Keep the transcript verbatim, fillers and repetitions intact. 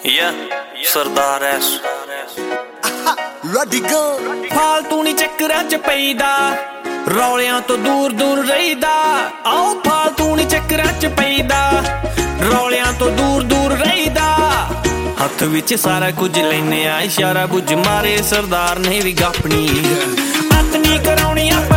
Yeah, Sardar is Ready go ਫਾਲਤੂ ਨੀ ਚੱਕਰਾਂ ਚ ਪਈਦਾ, ਰੌਲਿਆਂ ਤੋਂ ਦੂਰ ਦੂਰ ਰਹੀਦਾ। ਆਓ ਫਾਲਤੂ ਨੀ ਚੱਕਰਾਂ ਚ ਪਈਦਾ, ਰੌਲਿਆਂ ਤੋਂ ਦੂਰ ਦੂਰ ਰਹੀਦਾ। ਹੱਥ ਵਿੱਚ ਸਾਰਾ ਕੁਝ ਲੈਨੇ ਆ, ਇਸ਼ਾਰਾ ਬੁੱਝ ਮਾਰੇ ਸਰਦਾਰ ਨੇ ਵੀ ਗਾਪਣੀ। ਅੱਤ ਨੀ ਕਰਾਉਣੀ